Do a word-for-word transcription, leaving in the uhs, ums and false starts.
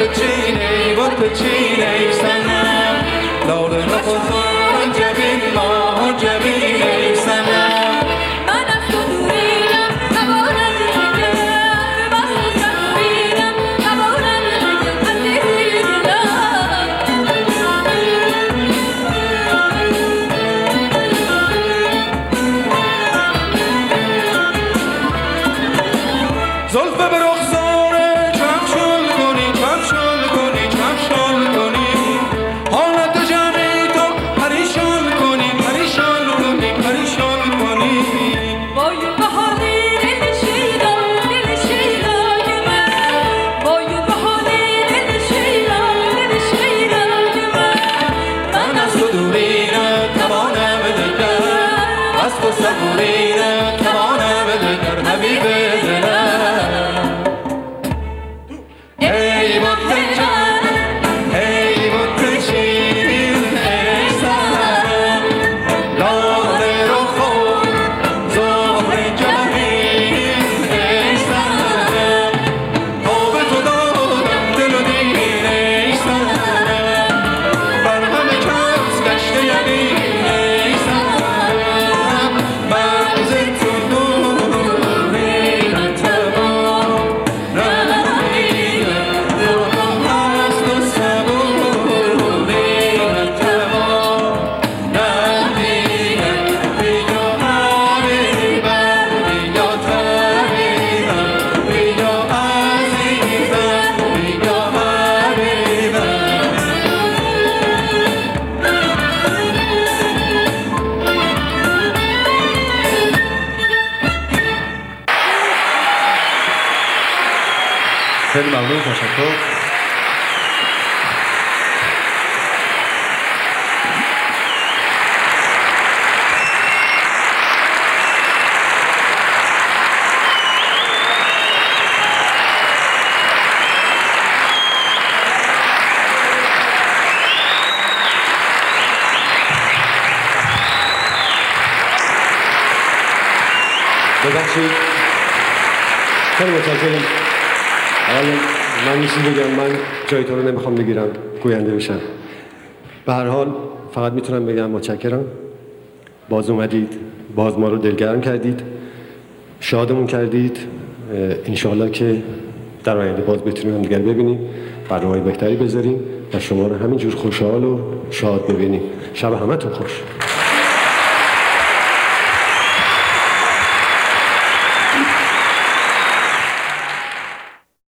چین ای بت چین ای صنم لاله نخوزان جبین ما جبین ای صنم من از تو دوریم نبارم دیگر بس و سفیرم نبارم دیگر عزیزی زلف به رخساره چمشل کنی چمشل کنی چمشل کنی حالت جمعی تو پریشان کنی پریشان کنی پریشان کنی وای بهاری دل شیدا دل شیدا من وای بهاری دل شیدا دل شیدا من من از تو دوری نتوانم دگر از تو صبوری نتوانم دگر حبیب دلم ای بت جان ای بت شیرین ای صنم لاله رخ زهر جبین ای صنم تا به تو دادم دل و دین ای صنم بر همه کس گشته یقین ای صنم من ز تو دوری نتوان رمیدن روحم هست و صبوری نتوان رمیدن بیا حبیبم بیا طبیبم بیا عزیزم بیا حبیبم خیلی ممنون، تشکر. ببخشید، خیلی متشکرم. حالا من یه چیز بگم، من جای تو رو نمیخوام بگیرم گوینده بشم. به هر حال فقط میتونم بگم متشکرم، باز اومدید، باز ما رو دلگرم کردید، شادمون کردید. انشاءالله که در آینده باز بتونیم هم دیگر ببینیم، برنامه‌های بهتری بذاریم و شما رو همینجور خوشحال و شاد ببینیم. شب همتون خوش.